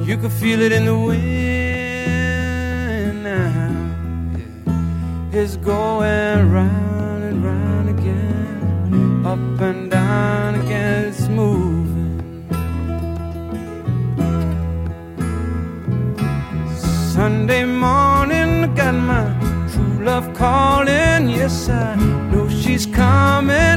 You could feel it in the wind now. Yeah. It's going round and round again, up and down again, it's moving. Sunday morning, I got my true love calling. Yes, I know she's coming.